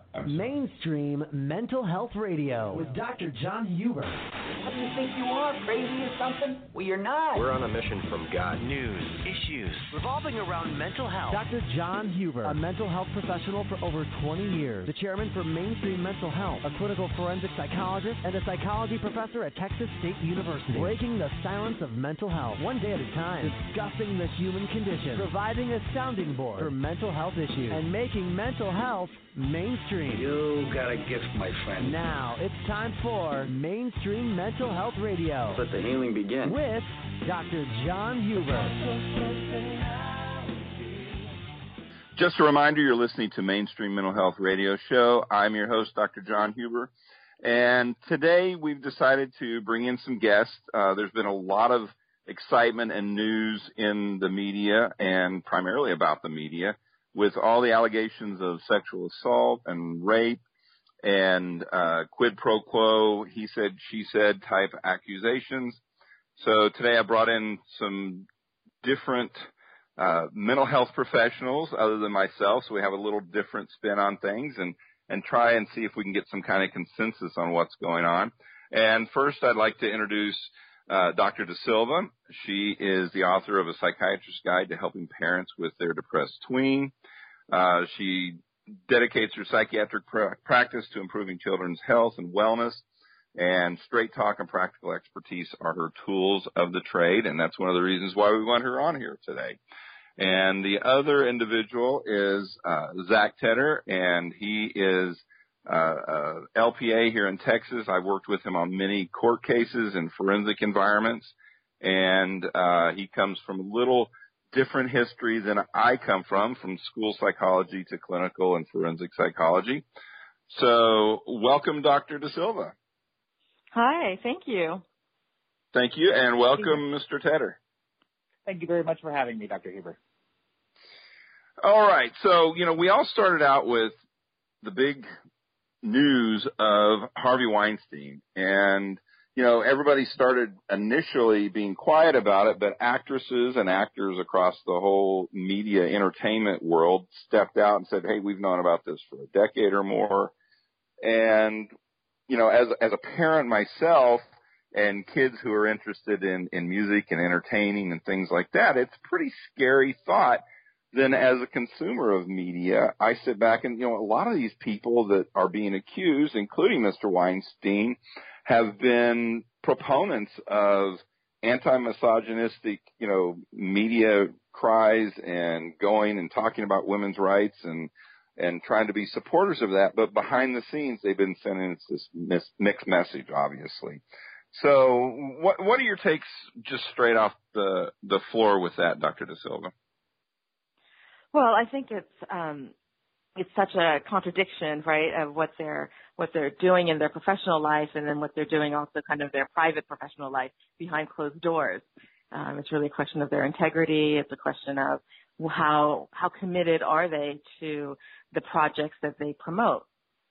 Mainstream Mental Health Radio with Dr. John Huber. What do you think you are, crazy or something? Well, you're not. We're on a mission from God. News, issues revolving around mental health. Dr. John Huber, a mental health professional for over 20 years, the chairman for Mainstream Mental Health, a clinical forensic psychologist, and a psychology professor at Texas State University. Breaking the silence of mental health, one day at a time, discussing the human condition, providing a sounding board for mental health issues, and making mental health mainstream. You got a gift, my friend. Now it's time for Mainstream Mental Health Radio. Let the healing begin. With Dr. John Huber. Just a reminder, you're listening to Mainstream Mental Health Radio Show. I'm your host, Dr. John Huber. And today we've decided to bring in some guests. There's been a lot of excitement and news in the media, and primarily about the media, with all the allegations of sexual assault and rape and quid pro quo, he said, she said type accusations. So today I brought in some different mental health professionals other than myself, so we have a little different spin on things and try and see if we can get some kind of consensus on what's going on. And first I'd like to introduce Dr. De Silva. She is the author of A Psychiatrist's Guide to Helping Parents with Their Depressed Tween. She dedicates her psychiatric practice to improving children's health and wellness, and straight talk and practical expertise are her tools of the trade, and that's one of the reasons why we want her on here today. And the other individual is Zach Tedder, and he is LPA here in Texas. I've worked with him on many court cases in forensic environments, and he comes from a little different history than I come from school psychology to clinical and forensic psychology. So welcome, Dr. De Silva. Hi, thank you. Thank you, and welcome, Mr. Tedder. Thank you very much for having me, Dr. Huber. All right, so, we all started out with the big news of Harvey Weinstein, and everybody started initially being quiet about it, but actresses and actors across the whole media entertainment world stepped out and said, hey, we've known about this for a decade or more. And, as a parent myself and kids who are interested in music and entertaining and things like that, it's a pretty scary thought. Then as a consumer of media, I sit back and, a lot of these people that are being accused, including Mr. Weinstein, have been proponents of anti-misogynistic, media cries and going and talking about women's rights and trying to be supporters of that. But behind the scenes, they've been sending us this mixed message, obviously. So what are your takes just straight off the floor with that, Dr. De Silva? Well, I think it's such a contradiction, right, of what they're doing in their professional life and then what they're doing also kind of their private professional life behind closed doors. It's really a question of their integrity. It's a question of how committed are they to the projects that they promote,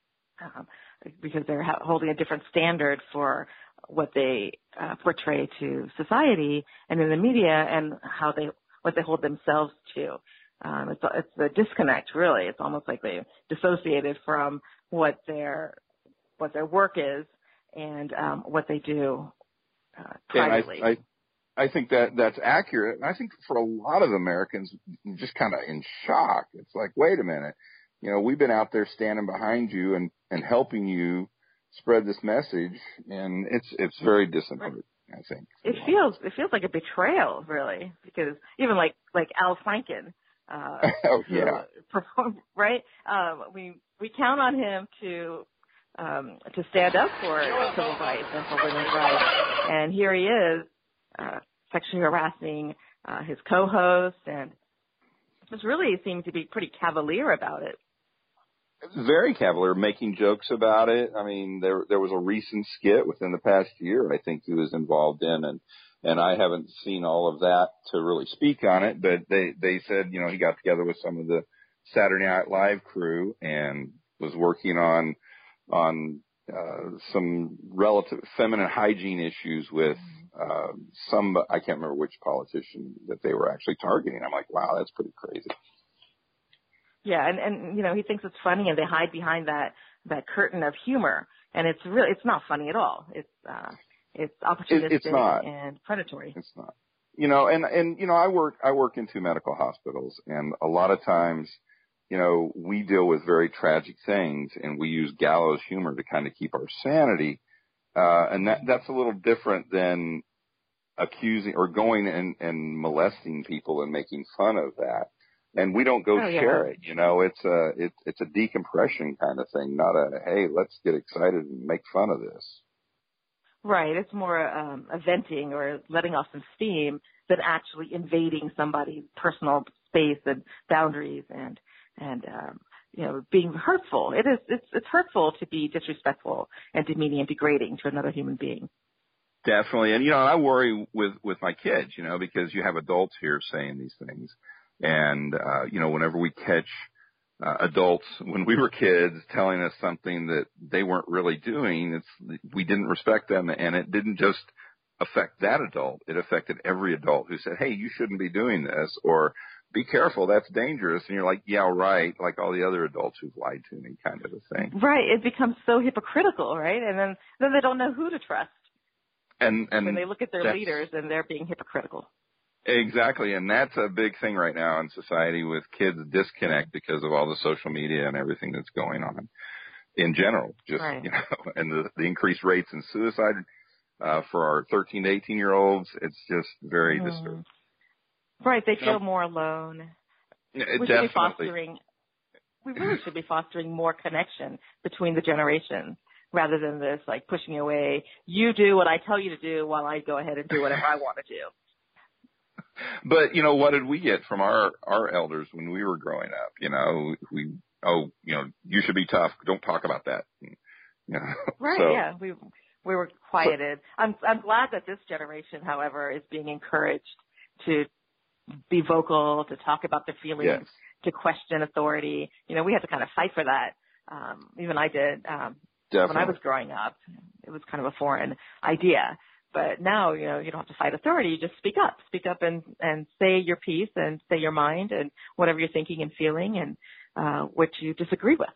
because they're holding a different standard for what they portray to society and in the media and what they hold themselves to. It's a disconnect, really. It's almost like they dissociated from what their work is and what they do privately. And I think that's accurate. I think for a lot of Americans, just kind of in shock. It's like, wait a minute, we've been out there standing behind you and helping you spread this message, and it's very disappointing. I think it feels like a betrayal, really, because even like Al Franken. Oh, yeah. Right? We count on him to stand up for civil rights and for women's rights. And here he is, sexually harassing his co-host, and just really seemed to be pretty cavalier about it. Very cavalier, making jokes about it. I mean, there was a recent skit within the past year I think he was involved in, and I haven't seen all of that to really speak on it, but they said, he got together with some of the Saturday Night Live crew and was working on some relative feminine hygiene issues with I can't remember which politician that they were actually targeting. I'm like, wow, that's pretty crazy. Yeah, and he thinks it's funny, and they hide behind that curtain of humor, and it's not funny at all. It's opportunistic it's not. and predatory. It's not. I work in 2 medical hospitals, and a lot of times, we deal with very tragic things, and we use gallows humor to kind of keep our sanity, and that's a little different than accusing or going and molesting people and making fun of that. And we don't go share it. It's a decompression kind of thing, not a, hey, let's get excited and make fun of this. Right. It's more a venting or letting off some steam than actually invading somebody's personal space and boundaries and being hurtful. It's hurtful to be disrespectful and demeaning and degrading to another human being. Definitely. And, I worry with my kids, because you have adults here saying these things. And, whenever we catch adults when we were kids telling us something that they weren't really doing, we didn't respect them. And it didn't just affect that adult. It affected every adult who said, hey, you shouldn't be doing this, or be careful, that's dangerous. And you're like, yeah, right, like all the other adults who've lied to me, kind of a thing. Right. It becomes so hypocritical, right? And then they don't know who to trust. And when they look at their leaders and they're being hypocritical. Exactly, and that's a big thing right now in society with kids disconnect because of all the social media and everything that's going on in general. Just right. And the increased rates in suicide for our 13 to 18-year-olds, it's just very disturbing. Right, they feel more alone. We really should be fostering more connection between the generations rather than this like pushing away. You do what I tell you to do while I go ahead and do whatever I want to do. But, what did we get from our elders when we were growing up? You should be tough. Don't talk about that. Right, so, yeah. We were quieted. I'm glad that this generation, however, is being encouraged to be vocal, to talk about their feelings, yes. to question authority. We had to kind of fight for that. Even I did. When I was growing up. It was kind of a foreign idea. But now, you don't have to fight authority. You just speak up and say your piece and say your mind and whatever you're thinking and feeling and what you disagree with.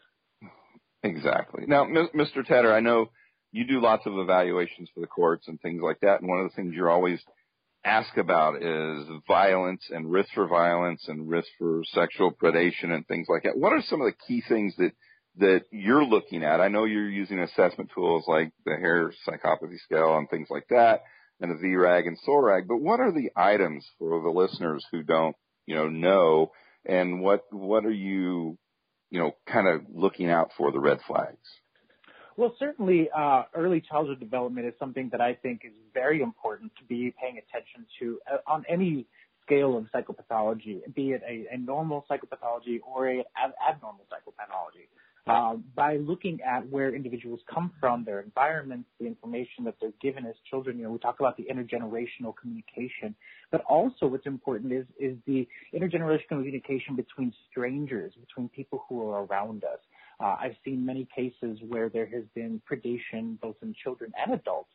Exactly. Now, Mr. Tedder, I know you do lots of evaluations for the courts and things like that. And one of the things you're always asked about is violence and risk for violence and risk for sexual predation and things like that. What are some of the key things that you're looking at? I know you're using assessment tools like the Hare Psychopathy Scale and things like that, and the VRAG and SORAG, but what are the items for the listeners who don't, know, and what are you, kind of looking out for, the red flags? Well, certainly early childhood development is something that I think is very important to be paying attention to on any scale of psychopathology, be it a normal psychopathology or an abnormal psychopathology. By looking at where individuals come from, their environments, the information that they're given as children. We talk about the intergenerational communication, but also what's important is the intergenerational communication between strangers, between people who are around us. I've seen many cases where there has been predation both in children and adults,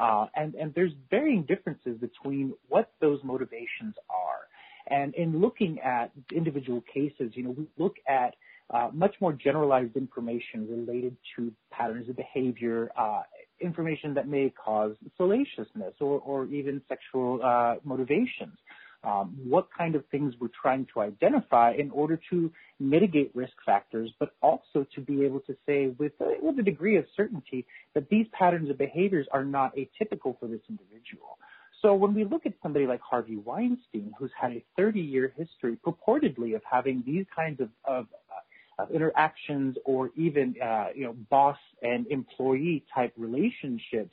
and there's varying differences between what those motivations are. And in looking at individual cases, we look at much more generalized information related to patterns of behavior, information that may cause salaciousness or even sexual motivations. What kind of things we're trying to identify in order to mitigate risk factors, but also to be able to say with a degree of certainty that these patterns of behaviors are not atypical for this individual. So when we look at somebody like Harvey Weinstein, who's had a 30-year history purportedly of having these kinds of interactions or even, boss and employee type relationships,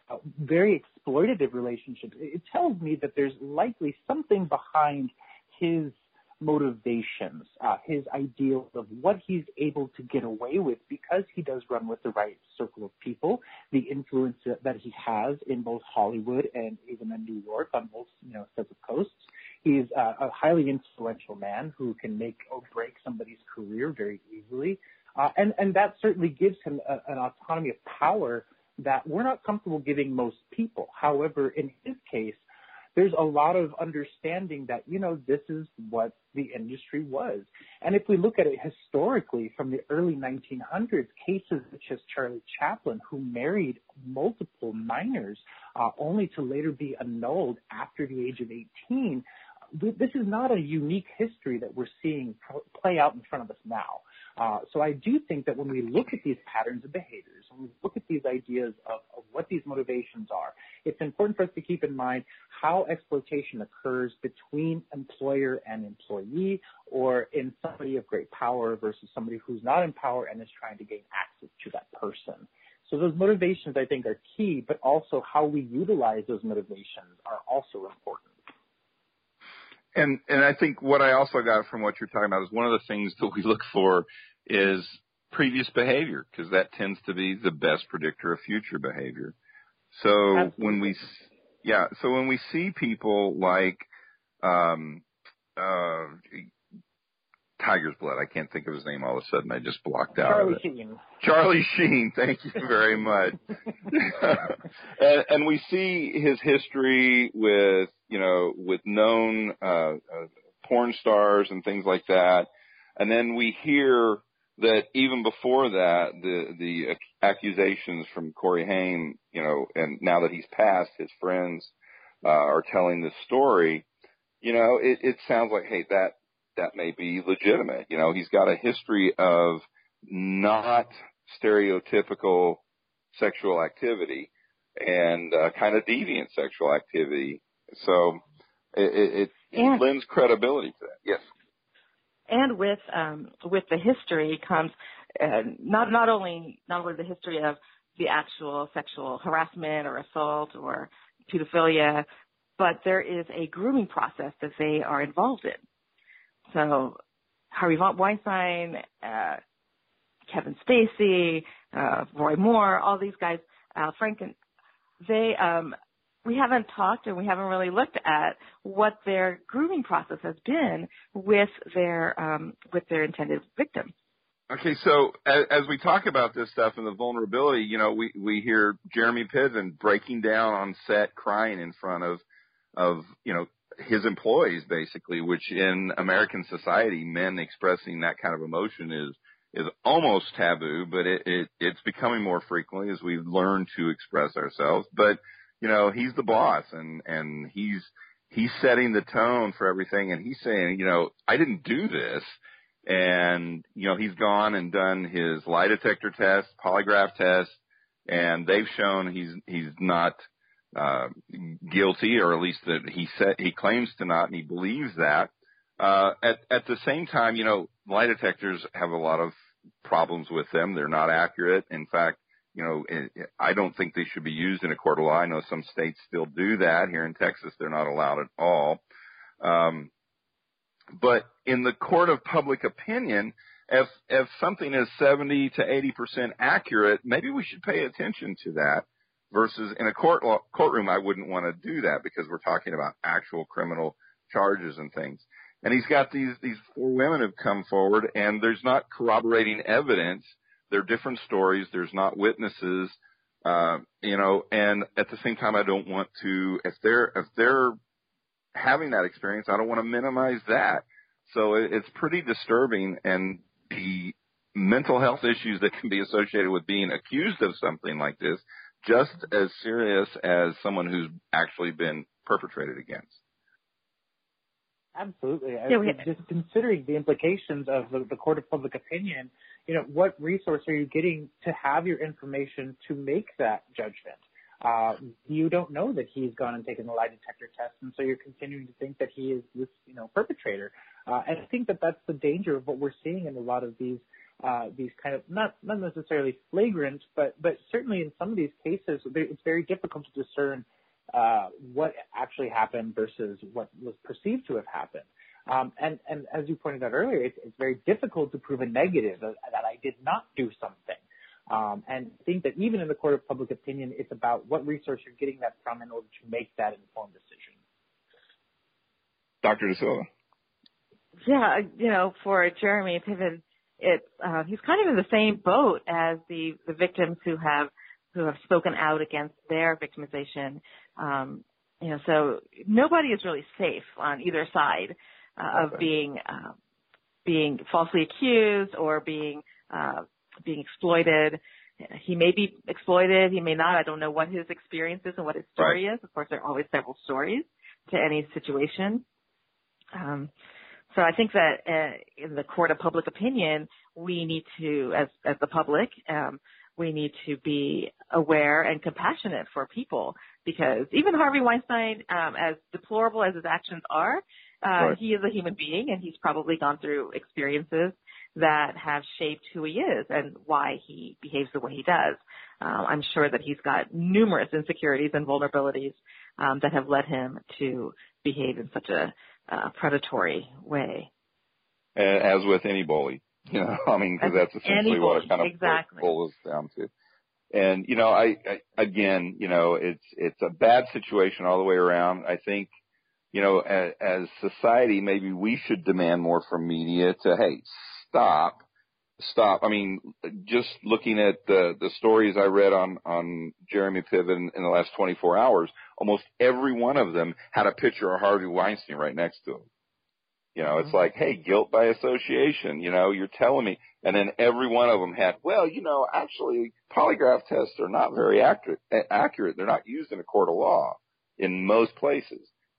very exploitative relationships, it tells me that there's likely something behind his motivations, his ideals of what he's able to get away with because he does run with the right circle of people, the influence that he has in both Hollywood and even in New York on both, sets of coasts. He's a highly influential man who can make or break somebody's career very easily. And that certainly gives him an autonomy of power that we're not comfortable giving most people. However, in his case, there's a lot of understanding that, this is what the industry was. And if we look at it historically from the early 1900s, cases such as Charlie Chaplin, who married multiple minors only to later be annulled after the age of 18, this is not a unique history that we're seeing play out in front of us now. So I do think that when we look at these patterns of behaviors, when we look at these ideas of what these motivations are, it's important for us to keep in mind how exploitation occurs between employer and employee, or in somebody of great power versus somebody who's not in power and is trying to gain access to that person. So those motivations, I think, are key, but also how we utilize those motivations are also important. And I think what I also got from what you're talking about is one of the things that we look for is previous behavior, because that tends to be the best predictor of future behavior. So Absolutely. when we see people like Tiger's Blood, I can't think of his name all of a sudden. I just blocked out. Charlie Sheen. Charlie Sheen, thank you very much. and we see his history with known porn stars and things like that. And then we hear that even before that, the accusations from Corey Haim, and now that he's passed, his friends are telling this story. It sounds like, hey, that may be legitimate. He's got a history of not stereotypical sexual activity and kind of deviant sexual activity. So it lends credibility to that. Yes. And with the history comes not only the history of the actual sexual harassment or assault or pedophilia, but there is a grooming process that they are involved in. So Harvey Weinstein, Kevin Spacey, Roy Moore, all these guys, Al Franken, we haven't talked and we haven't really looked at what their grooming process has been with their intended victims. Okay, so as we talk about this stuff and the vulnerability, we hear Jeremy Piven breaking down on set, crying in front of his employees, basically, which in American society, men expressing that kind of emotion is almost taboo, but it's becoming more frequently as we learn to express ourselves. But he's the boss, and he's setting the tone for everything, and he's saying, I didn't do this. And, he's gone and done his lie detector test, polygraph test, and they've shown he's not guilty, or at least that he claims to not, and he believes that. At the same time, lie detectors have a lot of problems with them. They're not accurate. In fact, I don't think they should be used in a court of law. I know some states still do that. Here in Texas, they're not allowed at all. But in the court of public opinion, if something is 70 to 80% accurate, maybe we should pay attention to that. Versus in a courtroom, I wouldn't want to do that because we're talking about actual criminal charges and things. And he's got these four women who've come forward, and there's not corroborating evidence. They're different stories. There's not witnesses, and at the same time, I don't want to, if they're having that experience, I don't want to minimize that. So it's pretty disturbing, and the mental health issues that can be associated with being accused of something like this, just as serious as someone who's actually been perpetrated against. Absolutely. Just considering the implications of the court of public opinion, what resource are you getting to have your information to make that judgment? You don't know that he's gone and taken the lie detector test, and so you're continuing to think that he is this, perpetrator. And I think that that's the danger of what we're seeing in a lot of these kind of not necessarily flagrant, but certainly in some of these cases, it's very difficult to discern what actually happened versus what was perceived to have happened. And as you pointed out earlier, it's very difficult to prove a negative that I did not do something. And I think that even in the court of public opinion, it's about what resource you're getting that from in order to make that informed decision. Dr. De Silva. Yeah, for Jeremy Piven, he's kind of in the same boat as the victims who have spoken out against their victimization. so nobody is really safe on either side of being falsely accused or being exploited. He may be exploited, he may not. I don't know what his experience is and what his story is. Of course, there are always several stories to any situation. So I think that in the court of public opinion, we need to, as the public, we need to be aware and compassionate for people, because even Harvey Weinstein, as deplorable as his actions are, he is a human being, and he's probably gone through experiences that have shaped who he is and why he behaves the way he does. I'm sure that he's got numerous insecurities and vulnerabilities that have led him to behave in such a predatory way. As with any bully, because that's essentially what it kind of boils down to. And, again, it's a bad situation all the way around. I think, as society, maybe we should demand more from media to, hey, stop. I mean, just looking at the stories I read on Jeremy Piven in the last 24 hours, almost every one of them had a picture of Harvey Weinstein right next to him. It's like, hey, guilt by association, you're telling me. And then every one of them had, actually polygraph tests are not very accurate. They're not used in a court of law in most places.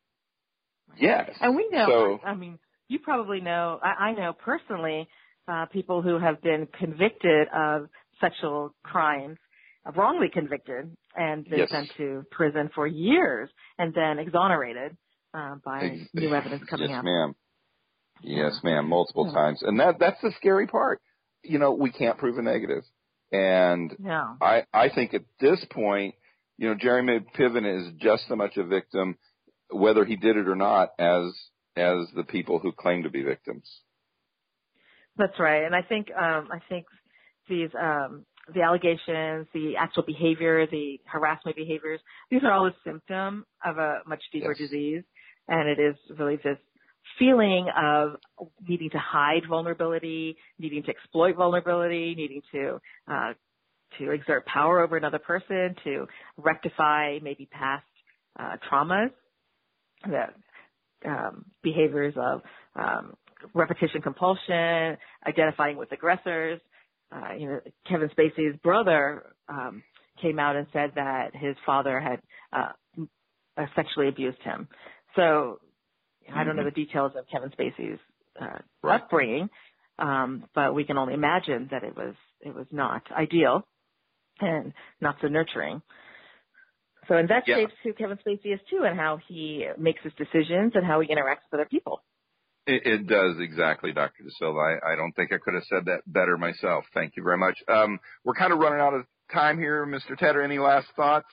Yes. And we know, you probably know, I know personally, people who have been convicted of sexual crimes, wrongly convicted, and been sent to prison for years and then exonerated by new evidence coming out. Yes, ma'am. Yes, ma'am, multiple times. And that's the scary part. We can't prove a negative. And I think at this point, Jeremy Piven is just as much a victim, whether he did it or not, as the people who claim to be victims. That's right. And I think these the allegations, the actual behavior, the harassment behaviors, these are all a symptom of a much deeper disease. And it is really this feeling of needing to hide vulnerability, needing to exploit vulnerability, needing to exert power over another person, to rectify maybe past traumas, the behaviors of repetition compulsion, identifying with aggressors. Kevin Spacey's brother came out and said that his father had sexually abused him. So I don't know the details of Kevin Spacey's upbringing, but we can only imagine that it was not ideal and not so nurturing. So, and that shapes who Kevin Spacey is too, and how he makes his decisions and how he interacts with other people. It does, exactly, Dr. De Silva. I don't think I could have said that better myself. Thank you very much. We're kind of running out of time here, Mr. Tedder. Any last thoughts?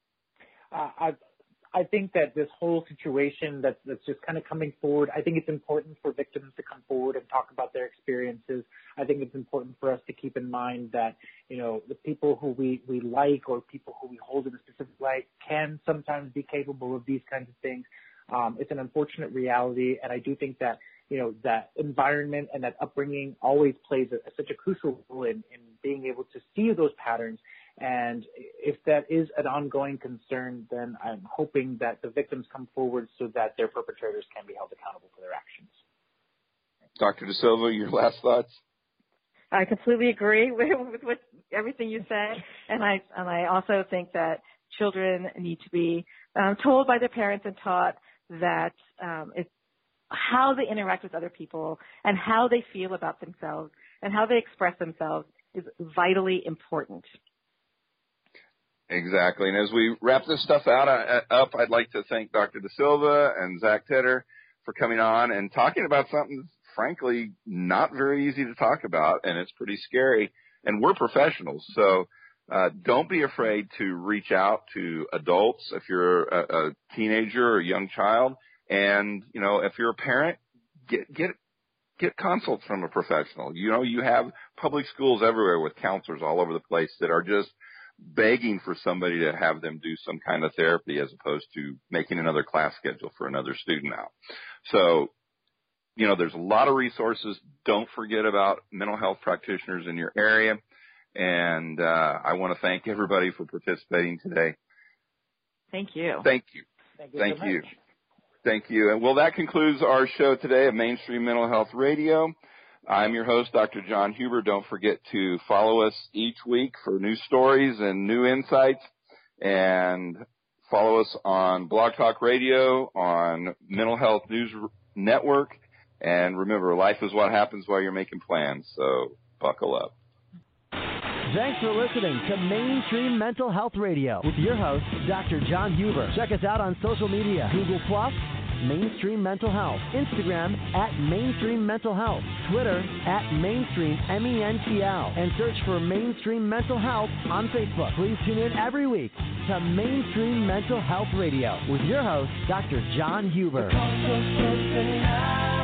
I think that this whole situation that's just kind of coming forward, I think it's important for victims to come forward and talk about their experiences. I think it's important for us to keep in mind that, the people who we like or people who we hold in a specific light can sometimes be capable of these kinds of things. It's an unfortunate reality, and I do think that, that environment and that upbringing always plays such a crucial role in being able to see those patterns. And if that is an ongoing concern, then I'm hoping that the victims come forward so that their perpetrators can be held accountable for their actions. Dr. De Silva, your last thoughts? I completely agree with everything you said, and I also think that children need to be told by their parents and taught that it's how they interact with other people and how they feel about themselves and how they express themselves is vitally important. Exactly. And as we wrap this stuff up, I'd like to thank Dr. De Silva and Zach Tedder for coming on and talking about something that's frankly not very easy to talk about, and it's pretty scary. And we're professionals, so don't be afraid to reach out to adults if you're a teenager or a young child. And, if you're a parent, get consults from a professional. You have public schools everywhere with counselors all over the place that are just begging for somebody to have them do some kind of therapy as opposed to making another class schedule for another student out. So, there's a lot of resources. Don't forget about mental health practitioners in your area. And I want to thank everybody for participating today. Thank you. Thank you. Thank you so much. Thank you. And well, that concludes our show today of Mainstream Mental Health Radio. I'm your host, Dr. John Huber. Don't forget to follow us each week for new stories and new insights. And follow us on Blog Talk Radio, on Mental Health News Network. And remember, life is what happens while you're making plans. So buckle up. Thanks for listening to Mainstream Mental Health Radio with your host, Dr. John Huber. Check us out on social media, Google+, Mainstream Mental Health, Instagram @Mainstream Mental Health, Twitter @Mainstream MENTL, and search for Mainstream Mental Health on Facebook. Please tune in every week to Mainstream Mental Health Radio with your host, Dr. John Huber.